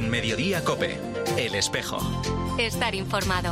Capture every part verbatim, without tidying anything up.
En Mediodía COPE, El Espejo. Estar informado.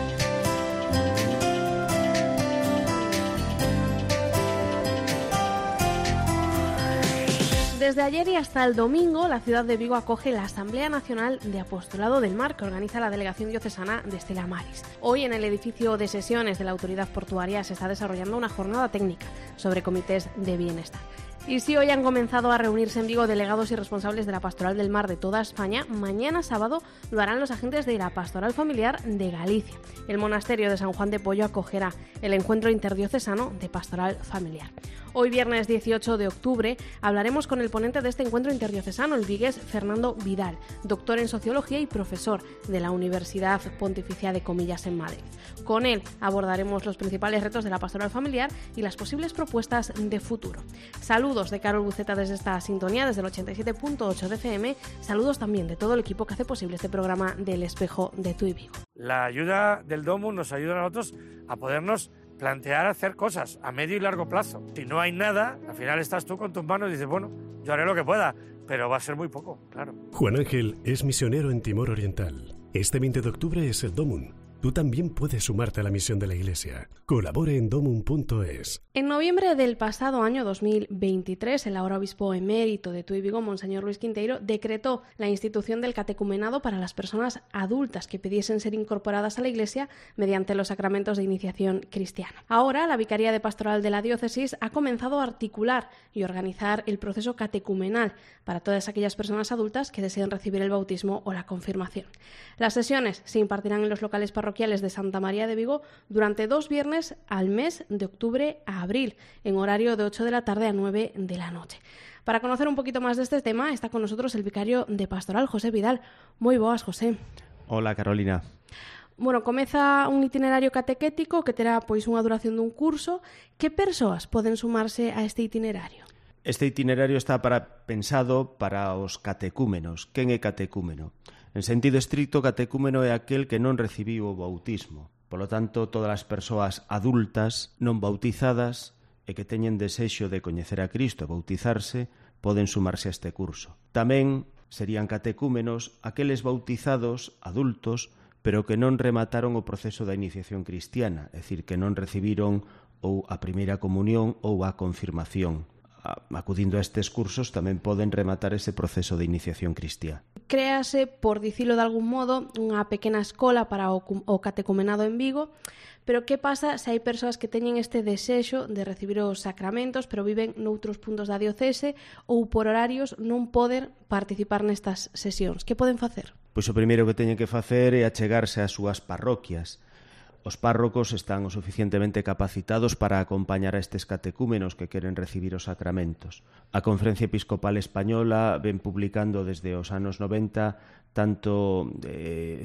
Desde ayer y hasta el domingo, la ciudad de Vigo acoge la Asamblea Nacional de Apostolado del Mar, que organiza la Delegación Diocesana de Estela Maris. Hoy, en el edificio de sesiones de la Autoridad Portuaria, se está desarrollando una jornada técnica sobre comités de bienestar. Y si hoy han comenzado a reunirse en Vigo delegados y responsables de la Pastoral del Mar de toda España, mañana sábado lo harán los agentes de la Pastoral Familiar de Galicia. El monasterio de San Juan de Pollo acogerá el encuentro interdiocesano de Pastoral Familiar. Hoy, viernes dieciocho de octubre, hablaremos con el ponente de este encuentro interdiocesano, el vigués Fernando Vidal, doctor en Sociología y profesor de la Universidad Pontificia de Comillas en Madrid. Con él abordaremos los principales retos de la pastoral familiar y las posibles propuestas de futuro. Saludos de Carol Buceta desde esta sintonía, desde el ochenta y siete punto ocho de F M. Saludos también de todo el equipo que hace posible este programa del Espejo de Tu y Vigo. La ayuda del Domus nos ayuda a nosotros a podernos plantear hacer cosas a medio y largo plazo. Si no hay nada, al final estás tú con tus manos y dices, bueno, yo haré lo que pueda, pero va a ser muy poco, claro. Juan Ángel es misionero en Timor Oriental. Este veinte de octubre es el Domum. Tú también puedes sumarte a la misión de la Iglesia. Colabore en domum punto es. En noviembre del pasado año dos mil veintitrés, el ahora obispo emérito de Tu y Vigo, Monseñor Luis Quinteiro, decretó la institución del catecumenado para las personas adultas que pidiesen ser incorporadas a la Iglesia mediante los sacramentos de iniciación cristiana. Ahora, la Vicaría de Pastoral de la Diócesis ha comenzado a articular y organizar el proceso catecumenal para todas aquellas personas adultas que deseen recibir el bautismo o la confirmación. Las sesiones se impartirán en los locales parroquiales de Santa María de Vigo durante dos viernes al mes de octubre a abril, en horario de ocho de la tarde a nueve de la noche. Para conocer un poquito más de este tema, está con nosotros el vicario de Pastoral, José Vidal. Moi boas, José. Hola, Carolina. Bueno, comeza un itinerario catequético que terá pois unha duración dun curso. Que persoas poden sumarse a este itinerario? Este itinerario está para pensado para os catecúmenos. Quen é catecúmeno? En sentido estricto, catecúmeno é aquel que non recibiu o bautismo. Polo tanto, todas as persoas adultas non bautizadas e que teñen desexo de coñecer a Cristo e bautizarse poden sumarse a este curso. Tamén serían catecúmenos aqueles bautizados adultos pero que non remataron o proceso da iniciación cristiana, é dicir, que non recibiron ou a primeira comunión ou a confirmación. Acudindo a estes cursos tamén poden rematar ese proceso de iniciación cristiá. Créase, por dicilo de algún modo, unha pequena escola para o, o catecumenado en Vigo, pero que pasa se hai persoas que teñen este desexo de recibir os sacramentos pero viven noutros puntos da diocese ou por horarios non poden participar nestas sesións? Que poden facer? Pois o primeiro que teñen que facer é achegarse ás súas parroquias. Os párrocos están o suficientemente capacitados para acompañar a estes catecúmenos que queren recibir os sacramentos. A Conferencia Episcopal Española ven publicando desde os anos noventa tanto eh,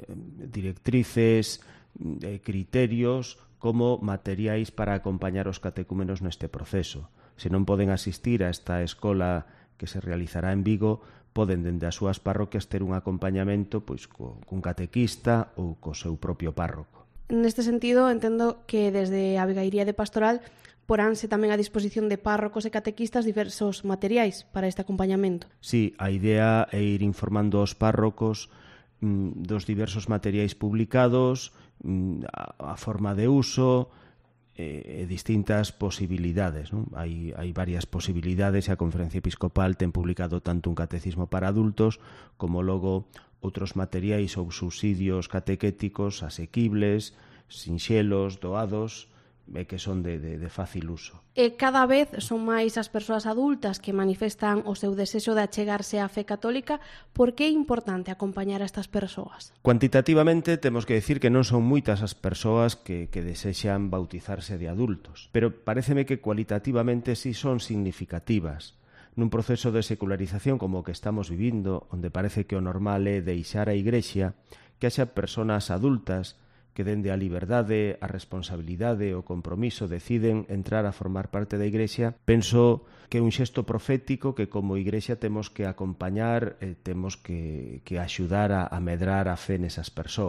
directrices, eh, criterios como materiais para acompañar os catecúmenos neste proceso. Se non poden asistir a esta escola que se realizará en Vigo, poden dende as súas parroquias ter un acompañamento pois co, cun catequista ou co seu propio párroco. Neste sentido, entendo que desde a Vigairía de Pastoral poránse tamén a disposición de párrocos e catequistas diversos materiais para este acompañamento. Sí, a idea é ir informando aos párrocos mm, dos diversos materiais publicados, mm, a, a forma de uso e, e distintas posibilidades, non? Hai, hai varias posibilidades e a Conferencia Episcopal ten publicado tanto un catecismo para adultos como logo outros materiais ou subsidios catequéticos asequibles, sinxelos, doados, e que son de, de, de fácil uso. E cada vez son máis as persoas adultas que manifestan o seu desexo de achegarse á fe católica. Por que é importante acompañar a estas persoas? Cuantitativamente temos que decir que non son moitas as persoas que, que desexan bautizarse de adultos, pero paréceme que cualitativamente sí son significativas. Nun proceso de secularización como o que estamos vivindo, onde parece que o normal é deixar a Igrexa, que haxa persoas adultas que dende a liberdade, a responsabilidade e o compromiso deciden entrar a formar parte da Igrexa, penso que é un xesto profético que como Igrexa temos que acompañar, eh, temos que, que axudar a, a medrar a fe nesas persoas.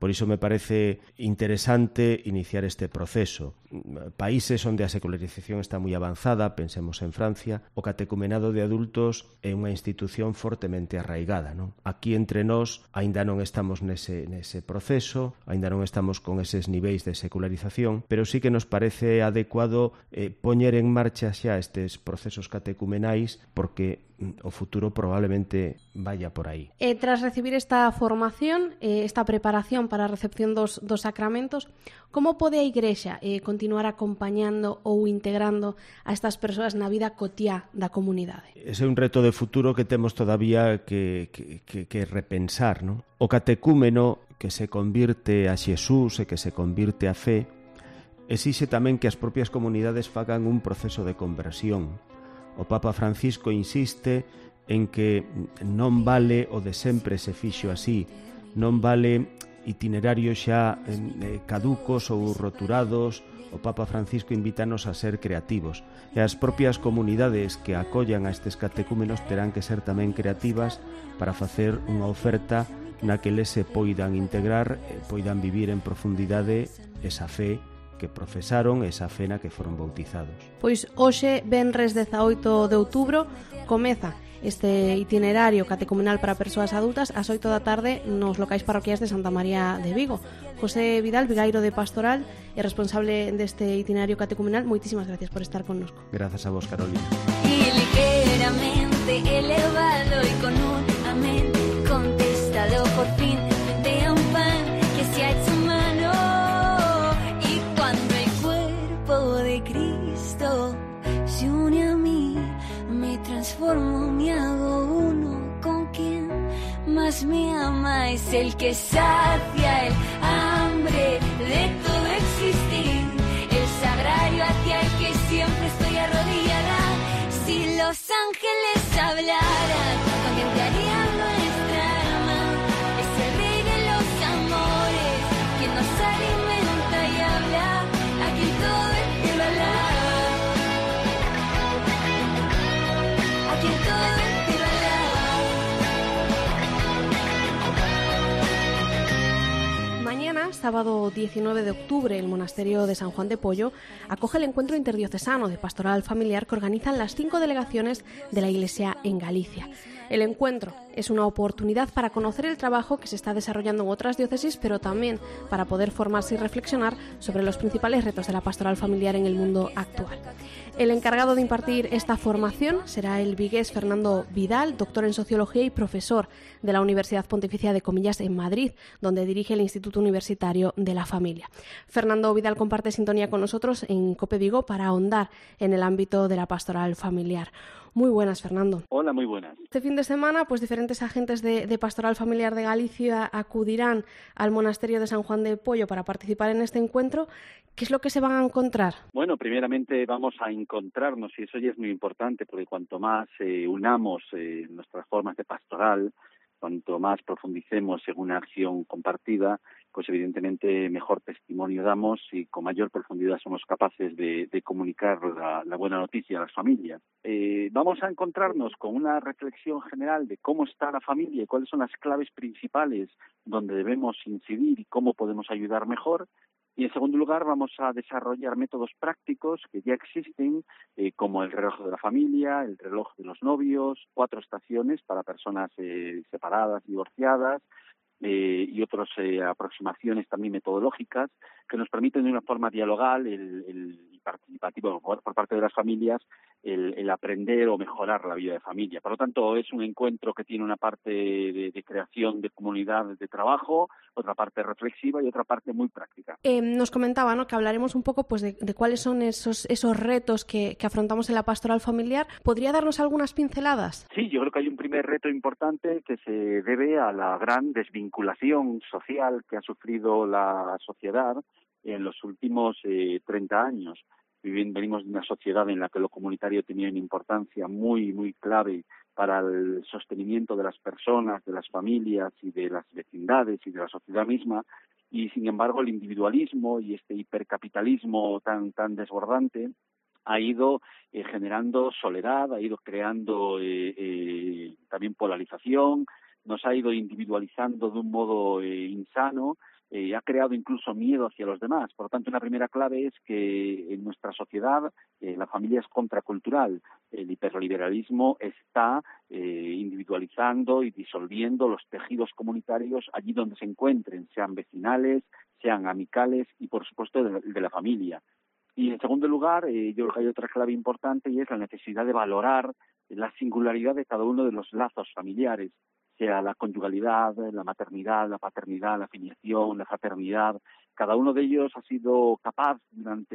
Por iso me parece interesante iniciar este proceso. Países onde a secularización está moi avanzada, pensemos en Francia, o catecumenado de adultos é unha institución fortemente arraigada, non? Aquí entre nós aínda non estamos nese, nese proceso, aínda non estamos con eses niveis de secularización, pero sí que nos parece adecuado eh, poñer en marcha xa estes procesos catecumenais porque o futuro probablemente vaya por aí. Eh, tras recibir esta formación, eh, esta preparación para a recepción dos, dos sacramentos, como pode a Igrexa eh, continuar acompañando ou integrando a estas persoas na vida cotiá da comunidade? Ese é un reto de futuro que temos todavía que, que, que, que repensar, non? O catecúmeno que se convirte a Xesús e que se convirte a fe exixe tamén que as propias comunidades fagan un proceso de conversión. O Papa Francisco insiste en que non vale o de sempre se fixo así, non vale itinerarios xa eh, caducos ou roturados. O Papa Francisco invítanos a ser creativos e as propias comunidades que acollan a estes catecúmenos terán que ser tamén creativas para facer unha oferta na que les se poidan integrar e poidan vivir en profundidade esa fe que profesaron, esa fe na que foron bautizados. Pois hoxe, venres dezaoito de outubro, comeza este itinerario catecumenal para persoas adultas ás oito da tarde nos locais parroquiais de Santa María de Vigo. José Vidal, vigairo de Pastoral e responsable deste itinerario catecumenal, moitísimas gracias por estar connosco. Grazas a vos, Carolina. Y ligeramente elevado y con un amén contestado por fin frente a un pan que se ha hecho humano. Y cuando el cuerpo de Cristo se une a mí, me transformo, me hago uno con quien más me ama. Es el que sacia el hambre de todo existir, el sagrario hacia el que siempre estoy arrodillada. Si los ángeles hablaran, contemplarían nuestra alma. Es el rey de los amores, quien nos alimenta y habla, a quien todo el cielo alaba. A quien todo el cielo alaba. Mañana, sábado diecinueve de octubre, el monasterio de San Juan de Pollo acoge el encuentro interdiocesano de pastoral familiar que organizan las cinco delegaciones de la Iglesia en Galicia. El encuentro es una oportunidad para conocer el trabajo que se está desarrollando en otras diócesis, pero también para poder formarse y reflexionar sobre los principales retos de la pastoral familiar en el mundo actual. El encargado de impartir esta formación será el vigués Fernando Vidal, doctor en Sociología y profesor de la Universidad Pontificia de Comillas en Madrid, donde dirige el Instituto Universitario de la Familia. Fernando Vidal comparte sintonía con nosotros en COPE Vigo para ahondar en el ámbito de la pastoral familiar. Muy buenas, Fernando. Hola, muy buenas. Este fin de semana, pues diferentes agentes de, de Pastoral Familiar de Galicia acudirán al monasterio de San Juan de Pollo para participar en este encuentro. ¿Qué es lo que se van a encontrar? Bueno, primeramente vamos a encontrarnos, y eso ya es muy importante, porque cuanto más eh, unamos eh, nuestras formas de pastoral, cuanto más profundicemos en una acción compartida, pues evidentemente mejor testimonio damos y con mayor profundidad somos capaces de, de comunicar la, la buena noticia a las familias. Eh, vamos a encontrarnos con una reflexión general de cómo está la familia y cuáles son las claves principales donde debemos incidir y cómo podemos ayudar mejor. Y en segundo lugar vamos a desarrollar métodos prácticos que ya existen, eh, como el reloj de la familia, el reloj de los novios, cuatro estaciones para personas eh, separadas, divorciadas, eh, y otras eh, aproximaciones también metodológicas que nos permiten de una forma dialogal el, el participativa por, por parte de las familias el, el aprender o mejorar la vida de familia. Por lo tanto, es un encuentro que tiene una parte de, de creación de comunidad de trabajo, otra parte reflexiva y otra parte muy práctica. Eh, nos comentaba, ¿no?, que hablaremos un poco pues de, de cuáles son esos, esos retos que, que afrontamos en la pastoral familiar. ¿Podría darnos algunas pinceladas? Sí, yo creo que hay un primer reto importante que se debe a la gran desvinculación social que ha sufrido la sociedad en los últimos eh, treinta años. Venimos de una sociedad en la que lo comunitario tenía una importancia muy, muy clave para el sostenimiento de las personas, de las familias y de las vecindades y de la sociedad misma, y sin embargo el individualismo y este hipercapitalismo tan, tan desbordante ha ido eh, generando soledad, ha ido creando eh, eh, también polarización, nos ha ido individualizando de un modo eh, insano, eh, ha creado incluso miedo hacia los demás. Por lo tanto, una primera clave es que en nuestra sociedad eh, la familia es contracultural. El hiperliberalismo está eh, individualizando y disolviendo los tejidos comunitarios allí donde se encuentren, sean vecinales, sean amicales y, por supuesto, de, de la familia. Y, en segundo lugar, eh, yo creo que hay otra clave importante y es la necesidad de valorar la singularidad de cada uno de los lazos familiares, sea la conyugalidad, la maternidad, la paternidad, la filiación, la fraternidad. Cada uno de ellos ha sido capaz durante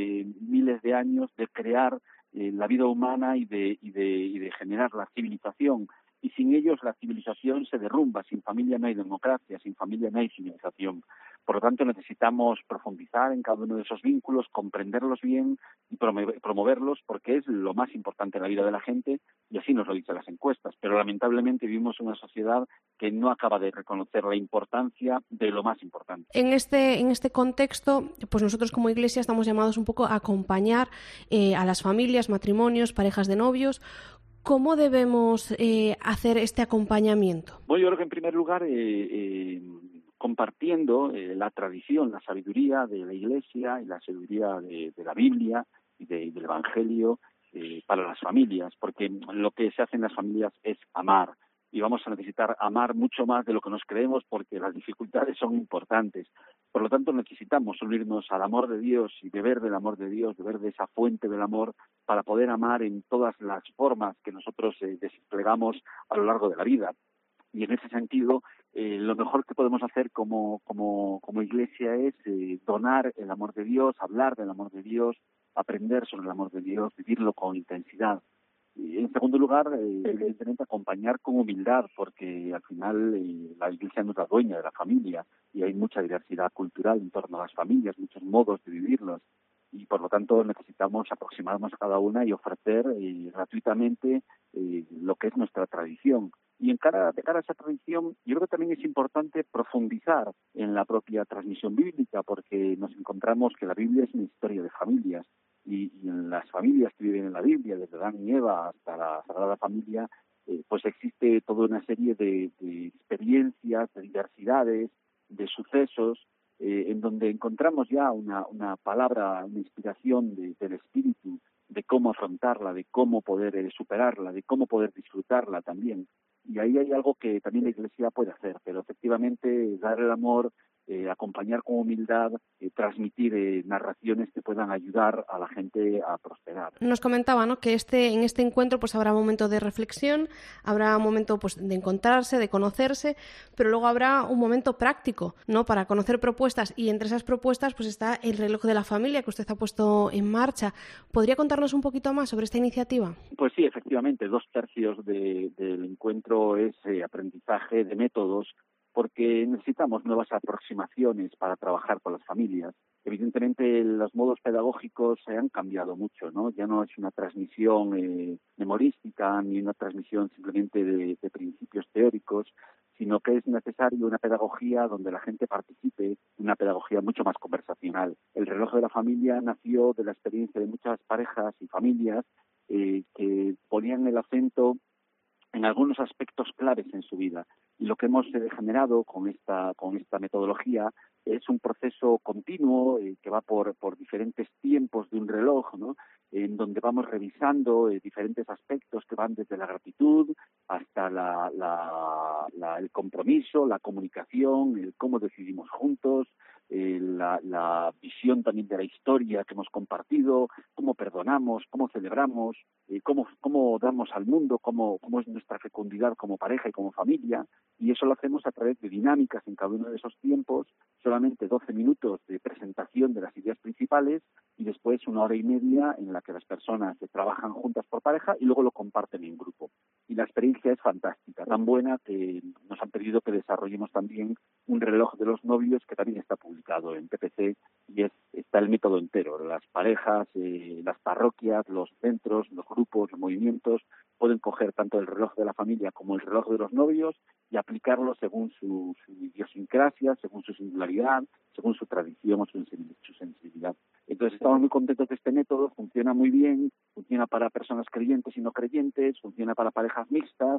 miles de años de crear eh, la vida humana y de, y, de, y de generar la civilización. Y sin ellos la civilización se derrumba. Sin familia no hay democracia, sin familia no hay civilización. Por lo tanto, necesitamos profundizar en cada uno de esos vínculos, comprenderlos bien y promoverlos, porque es lo más importante en la vida de la gente, y así nos lo dicen las encuestas. Pero lamentablemente vivimos en una sociedad que no acaba de reconocer la importancia de lo más importante. En este, en este contexto, pues nosotros como Iglesia estamos llamados un poco a acompañar eh, a las familias, matrimonios, parejas de novios. ¿Cómo debemos eh, hacer este acompañamiento? Bueno, yo creo que en primer lugar, eh, eh, compartiendo eh, la tradición, la sabiduría de la Iglesia y la sabiduría de, de la Biblia y de, del Evangelio eh, para las familias, porque lo que se hace en las familias es amar. Y vamos a necesitar amar mucho más de lo que nos creemos porque las dificultades son importantes. Por lo tanto, necesitamos unirnos al amor de Dios y beber del amor de Dios, beber de esa fuente del amor para poder amar en todas las formas que nosotros eh, desplegamos a lo largo de la vida. Y en ese sentido, eh, lo mejor que podemos hacer como, como, como Iglesia es eh, donar el amor de Dios, hablar del amor de Dios, aprender sobre el amor de Dios, vivirlo con intensidad. Y en segundo lugar, eh, evidentemente acompañar con humildad, porque al final eh, la Iglesia no es la dueña de la familia y hay mucha diversidad cultural en torno a las familias, muchos modos de vivirlos. Y por lo tanto necesitamos aproximarnos a cada una y ofrecer eh, gratuitamente eh, lo que es nuestra tradición. Y en cara, de cara a esa tradición, yo creo que también es importante profundizar en la propia transmisión bíblica, porque nos encontramos que la Biblia es una historia de familias. Y, y en las familias que viven en la Biblia, desde Adán y Eva hasta la Sagrada Familia, eh, pues existe toda una serie de, de experiencias, de diversidades, de sucesos, eh, en donde encontramos ya una, una palabra, una inspiración de, del Espíritu, de cómo afrontarla, de cómo poder eh, superarla, de cómo poder disfrutarla también. Y ahí hay algo que también la Iglesia puede hacer, pero efectivamente dar el amor, eh, acompañar con humildad, eh, transmitir eh, narraciones que puedan ayudar a la gente a prosperar. Nos comentaba, ¿no?, que este en este encuentro pues habrá un momento de reflexión, habrá un momento pues de encontrarse, de conocerse, pero luego habrá un momento práctico, ¿no?, para conocer propuestas, y entre esas propuestas pues está el reloj de la familia que usted ha puesto en marcha. ¿Podría contarnos un poquito más sobre esta iniciativa? Pues sí, efectivamente, dos tercios de, del encuentro es eh, aprendizaje de métodos, porque necesitamos nuevas aproximaciones para trabajar con las familias. Evidentemente, los modos pedagógicos se han cambiado mucho, ¿no? Ya no es una transmisión eh, memorística ni una transmisión simplemente de, de principios teóricos, sino que es necesario una pedagogía donde la gente participe, una pedagogía mucho más conversacional. El reloj de la familia nació de la experiencia de muchas parejas y familias eh, que ponían el acento en algunos aspectos claves en su vida. Y lo que hemos eh, generado con esta con esta metodología es un proceso continuo eh, que va por por diferentes tiempos de un reloj, ¿no?, en donde vamos revisando eh, diferentes aspectos que van desde la gratitud hasta la, la, la, el compromiso, la comunicación, el cómo decidimos juntos, eh, la, la visión también de la historia que hemos compartido, cómo perdonamos, cómo celebramos, eh, cómo, cómo damos al mundo, cómo, cómo es nuestra fecundidad como pareja y como familia. Y eso lo hacemos a través de dinámicas en cada uno de esos tiempos, solamente doce minutos de presentación de las ideas principales y después una hora y media en la que las personas se trabajan juntas por pareja y luego lo comparten en grupo. Y la experiencia es fantástica, tan buena que nos han pedido que desarrollemos también un reloj de los novios que también está publicado en P P C y es, está el método entero. Las parejas, eh, las parroquias, los centros, los grupos, los movimientos pueden coger tanto el reloj de la familia como el reloj de los novios y aplicarlo según su, su idiosincrasia, según su singularidad, según su tradición o su, su sensibilidad. Entonces estamos muy contentos que este método funciona muy bien, funciona para personas creyentes y no creyentes, funciona para parejas mixtas,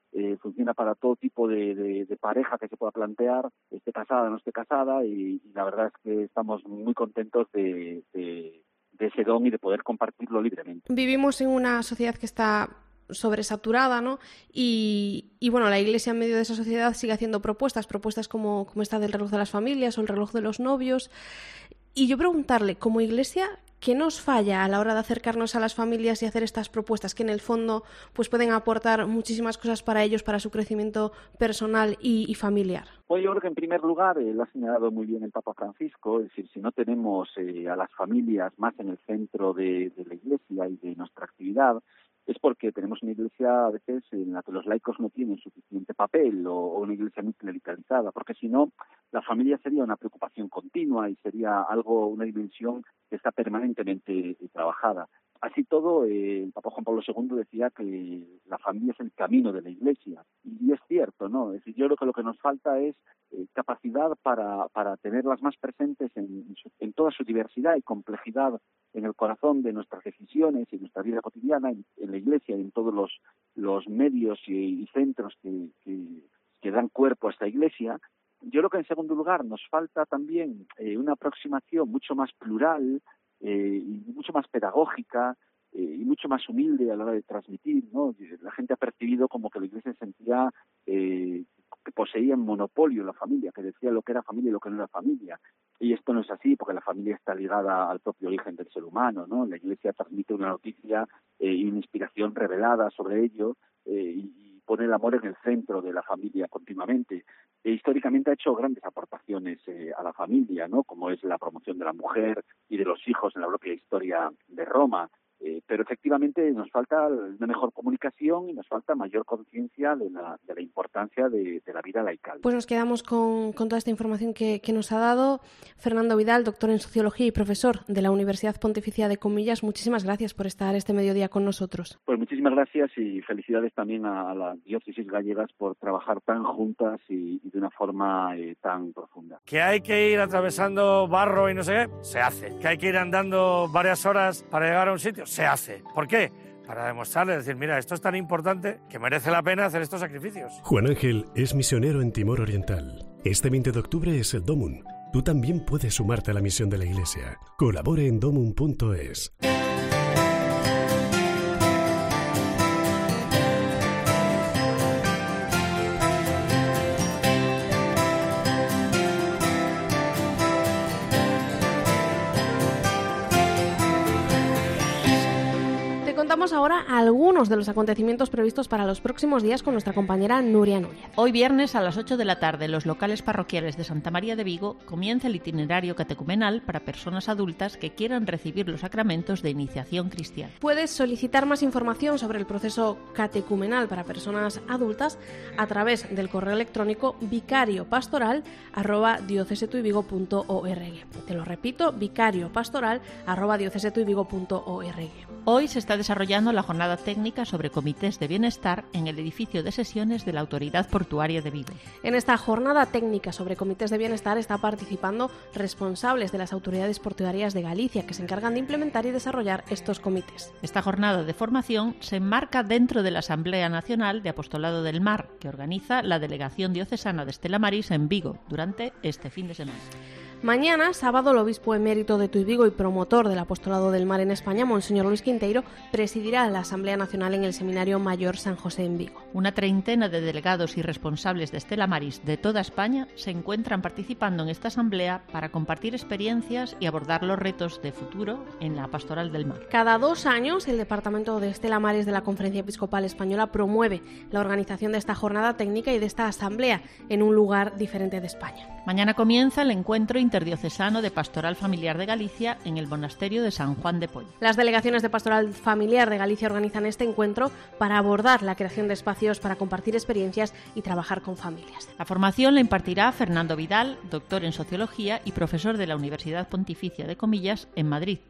eh, funciona para todo tipo de, de, de pareja que se pueda plantear, esté casada o no esté casada, y, y la verdad es que estamos muy contentos de, de, de ese don y de poder compartirlo libremente. Vivimos en una sociedad que está sobresaturada, ¿no? Y, y bueno, la Iglesia en medio de esa sociedad sigue haciendo propuestas, propuestas como, como esta del reloj de las familias o el reloj de los novios. Y yo preguntarle, como Iglesia, ¿qué nos falla a la hora de acercarnos a las familias y hacer estas propuestas que en el fondo pues pueden aportar muchísimas cosas para ellos, para su crecimiento personal y, y familiar? Pues yo creo que en primer lugar, eh, lo ha señalado muy bien el Papa Francisco, es decir, si no tenemos eh, a las familias más en el centro de, de la Iglesia y de nuestra actividad, es porque tenemos una iglesia a veces en la que los laicos no tienen suficiente papel o, o una iglesia muy clericalizada, porque si no, la familia sería una preocupación continua y sería algo, una dimensión que está permanentemente eh, trabajada. Así todo, eh, el Papa Juan Pablo segundo decía que la familia es el camino de la Iglesia. Y es cierto, ¿no? Es decir, yo creo que lo que nos falta es eh, capacidad para, para tenerlas más presentes en, en, su, en toda su diversidad y complejidad en el corazón de nuestras decisiones y nuestra vida cotidiana, en, en la Iglesia y en todos los, los medios y, y centros que, que, que dan cuerpo a esta Iglesia. Yo creo que en segundo lugar nos falta también eh, una aproximación mucho más plural, Eh, y mucho más pedagógica eh, y mucho más humilde a la hora de transmitir, ¿no? La gente ha percibido como que la Iglesia sentía eh, que poseía un monopolio la familia, que decía lo que era familia y lo que no era familia. Y esto no es así, porque la familia está ligada al propio origen del ser humano, ¿no? La Iglesia transmite una noticia eh, y una inspiración revelada sobre ello eh, y pone el amor en el centro de la familia continuamente. E históricamente ha hecho grandes aportaciones eh, a la familia, ¿no? Como es la promoción de la mujer y de los hijos en la propia historia de Roma. Eh, pero efectivamente nos falta una mejor comunicación y nos falta mayor conciencia de la, de la importancia de, de la vida laical. Pues nos quedamos con, con toda esta información que, que nos ha dado Fernando Vidal, doctor en Sociología y profesor de la Universidad Pontificia de Comillas. Muchísimas gracias por estar este mediodía con nosotros. Pues muchísimas gracias y felicidades también a, a las diócesis gallegas por trabajar tan juntas y, y de una forma eh, tan profunda. Que hay que ir atravesando barro y no sé qué, se hace. Que hay que ir andando varias horas para llegar a un sitio, se hace. ¿Por qué? Para demostrarle, decir, mira, esto es tan importante que merece la pena hacer estos sacrificios. Juan Ángel es misionero en Timor Oriental. Este veinte de octubre es el Domum. Tú también puedes sumarte a la misión de la Iglesia. Colabore en domum punto es. Contamos ahora algunos de los acontecimientos previstos para los próximos días con nuestra compañera Nuria Núñez. Hoy viernes a las ocho de la tarde en los locales parroquiales de Santa María de Vigo comienza el itinerario catecumenal para personas adultas que quieran recibir los sacramentos de iniciación cristiana. Puedes solicitar más información sobre el proceso catecumenal para personas adultas a través del correo electrónico vicariopastoral arroba diocesetuivigo punto org. Te lo repito, vicariopastoral arroba diocesetuivigo punto org. Hoy se está desarrollando la jornada técnica sobre comités de bienestar en el edificio de sesiones de la Autoridad Portuaria de Vigo. En esta jornada técnica sobre comités de bienestar está participando responsables de las autoridades portuarias de Galicia que se encargan de implementar y desarrollar estos comités. Esta jornada de formación se enmarca dentro de la Asamblea Nacional de Apostolado del Mar, que organiza la Delegación Diocesana de Estela Maris en Vigo durante este fin de semana. Mañana, sábado, el obispo emérito de Tui Vigo y promotor del Apostolado del Mar en España, Monseñor Luis Quinteiro, presidirá la Asamblea Nacional en el Seminario Mayor San José en Vigo. Una treintena de delegados y responsables de Estela Maris de toda España se encuentran participando en esta asamblea para compartir experiencias y abordar los retos de futuro en la Pastoral del Mar. Cada dos años, el Departamento de Estela Maris de la Conferencia Episcopal Española promueve la organización de esta jornada técnica y de esta asamblea en un lugar diferente de España. Mañana comienza el encuentro interdiocesano de Pastoral Familiar de Galicia en el monasterio de San Juan de Poy. Las delegaciones de Pastoral Familiar de Galicia organizan este encuentro para abordar la creación de espacios para compartir experiencias y trabajar con familias. La formación la impartirá Fernando Vidal, doctor en Sociología y profesor de la Universidad Pontificia de Comillas en Madrid.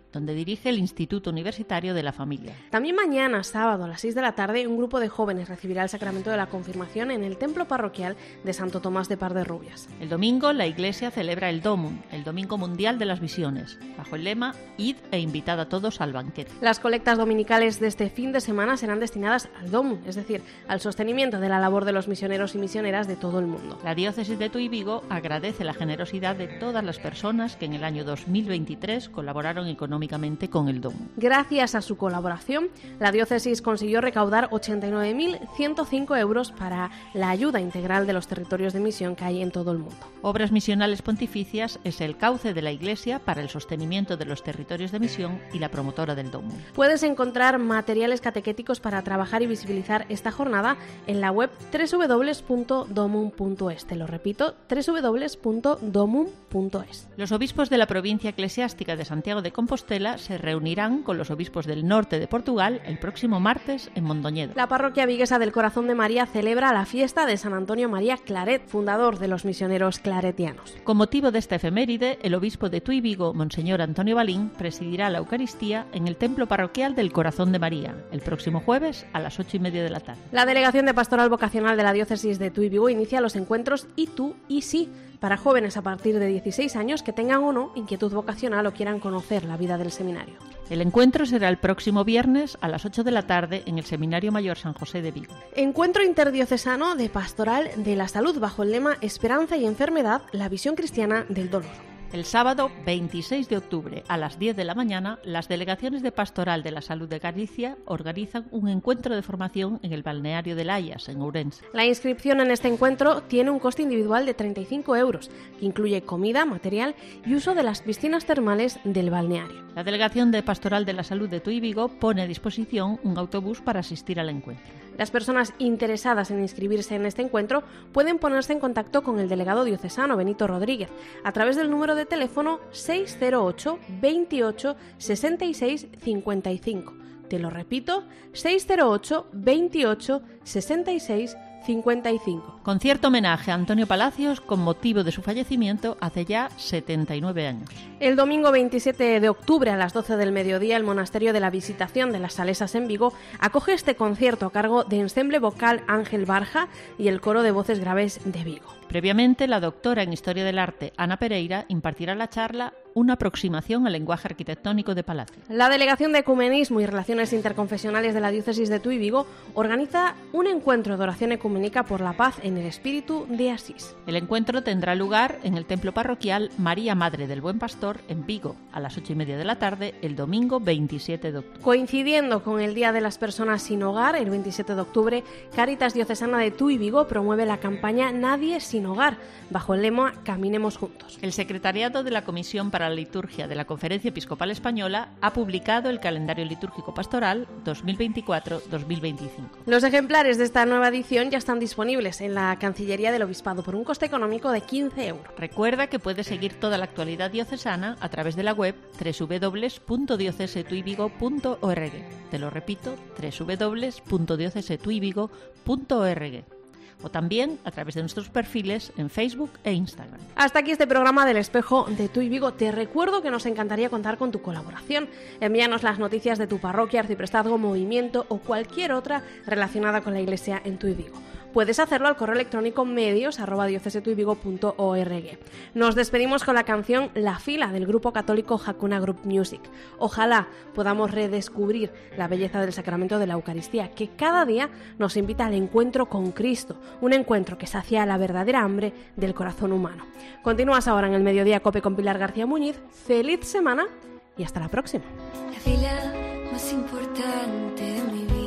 donde dirige el Instituto Universitario de la Familia. También mañana, sábado, a las seis de la tarde, un grupo de jóvenes recibirá el sacramento de la confirmación en el templo parroquial de Santo Tomás de Parderrubias. El domingo, la Iglesia celebra el Domum, el Domingo Mundial de las Misiones, bajo el lema Id e invitad a todos al banquete. Las colectas dominicales de este fin de semana serán destinadas al Domum, es decir, al sostenimiento de la labor de los misioneros y misioneras de todo el mundo. La diócesis de Tuy Vigo agradece la generosidad de todas las personas que en el año dos mil veintitrés colaboraron económicamente con el Domum. Gracias a su colaboración, la diócesis consiguió recaudar ochenta y nueve mil ciento cinco euros para la ayuda integral de los territorios de misión que hay en todo el mundo. Obras Misionales Pontificias es el cauce de la Iglesia para el sostenimiento de los territorios de misión y la promotora del Domum. Puedes encontrar materiales catequéticos para trabajar y visibilizar esta jornada en la web doble u doble u doble u punto domum punto es. Te lo repito, doble u doble u doble u punto domum punto es. Los obispos de la provincia eclesiástica de Santiago de Compostela se reunirán con los obispos del norte de Portugal el próximo martes en Mondoñedo. La parroquia viguesa del Corazón de María celebra la fiesta de San Antonio María Claret, fundador de los misioneros claretianos. Con motivo de esta efeméride, el obispo de Tuy Vigo, Monseñor Antonio Balín, presidirá la Eucaristía en el templo parroquial del Corazón de María, el próximo jueves a las ocho y media de la tarde. La Delegación de Pastoral Vocacional de la Diócesis de Tuy Vigo inicia los encuentros Y tú y sí, para jóvenes a partir de dieciséis años que tengan o no inquietud vocacional o quieran conocer la vida del seminario. El encuentro será el próximo viernes a las ocho de la tarde en el Seminario Mayor San José de Vigo. Encuentro interdiocesano de Pastoral de la Salud bajo el lema Esperanza y Enfermedad, la visión cristiana del dolor. El sábado veintiséis de octubre a las diez de la mañana, las delegaciones de Pastoral de la Salud de Galicia organizan un encuentro de formación en el balneario de Layas, en Ourense. La inscripción en este encuentro tiene un coste individual de treinta y cinco euros, que incluye comida, material y uso de las piscinas termales del balneario. La Delegación de Pastoral de la Salud de Tuy Vigo pone a disposición un autobús para asistir al encuentro. Las personas interesadas en inscribirse en este encuentro pueden ponerse en contacto con el delegado diocesano Benito Rodríguez a través del número de teléfono seis cero ocho, veintiocho, sesenta y seis, cincuenta y cinco. Te lo repito, seis cero ocho, veintiocho, sesenta y seis, cincuenta y cinco. Concierto homenaje a Antonio Palacios con motivo de su fallecimiento hace ya setenta y nueve años. El domingo veintisiete de octubre a las doce del mediodía, el Monasterio de la Visitación de las Salesas en Vigo acoge este concierto a cargo de Ensemble Vocal Ángel Barja y el Coro de Voces Graves de Vigo. Previamente, la doctora en Historia del Arte, Ana Pereira, impartirá la charla Una aproximación al lenguaje arquitectónico de Palacio. La Delegación de Ecumenismo y Relaciones Interconfesionales de la Diócesis de Tuy Vigo organiza un encuentro de oración ecuménica por la paz en el espíritu de Asís. El encuentro tendrá lugar en el templo parroquial María Madre del Buen Pastor en Vigo a las ocho y media de la tarde el domingo veintisiete de octubre. Coincidiendo con el Día de las Personas sin Hogar, el veintisiete de octubre, Cáritas Diocesana de Tuy Vigo promueve la campaña Nadie sin Hogar, bajo el lema Caminemos Juntos. El secretariado de la Comisión para la Liturgia de la Conferencia Episcopal Española ha publicado el calendario litúrgico pastoral dos mil veinticuatro dos mil veinticinco. Los ejemplares de esta nueva edición ya están disponibles en la Cancillería del Obispado por un coste económico de quince euros. Recuerda que puedes seguir toda la actualidad diocesana a través de la web doble u doble u doble u punto diocesetuyvigo punto org. Te lo repito, doble u doble u doble u punto diocesetuyvigo punto org. O también a través de nuestros perfiles en Facebook e Instagram. Hasta aquí este programa del Espejo de Tuy Vigo. Te recuerdo que nos encantaría contar con tu colaboración. Envíanos las noticias de tu parroquia, arciprestazgo, movimiento o cualquier otra relacionada con la Iglesia en Tuy Vigo. Puedes hacerlo al correo electrónico medios arroba diocesetuyvigo punto org. Nos despedimos con la canción La Fila del grupo católico Hakuna Group Music. Ojalá podamos redescubrir la belleza del sacramento de la Eucaristía, que cada día nos invita al encuentro con Cristo, un encuentro que sacia la verdadera hambre del corazón humano. Continúas ahora en el Mediodía Cope con Pilar García Muñiz. Feliz semana y hasta la próxima. La fila más importante de mi vida.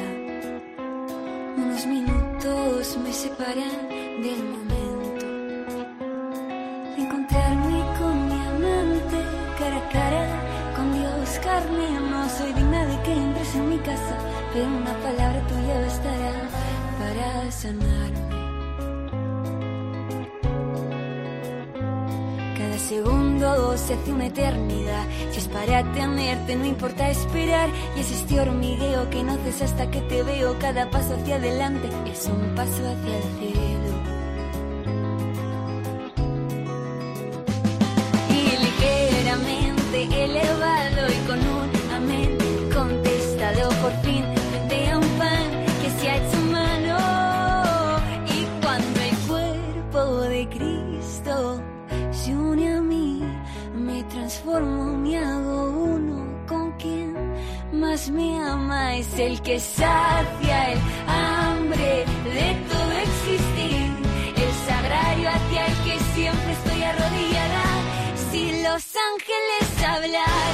Unos minutos me separan del momento de encontrarme con mi amante cara a cara, con Dios carne. No soy digna de que entres en mi casa, pero una palabra tuya bastará para sanarme. Cada segundo se hace una eternidad. Si es para tenerte no importa esperar. Y es este hormigueo que no cesa hasta que te veo. Cada paso hacia adelante es un paso hacia el cielo. Y ligeramente elevado y Dios me ama, es el que sacia el hambre de todo existir, el sagrario hacia el que siempre estoy arrodillada. Si los ángeles hablan,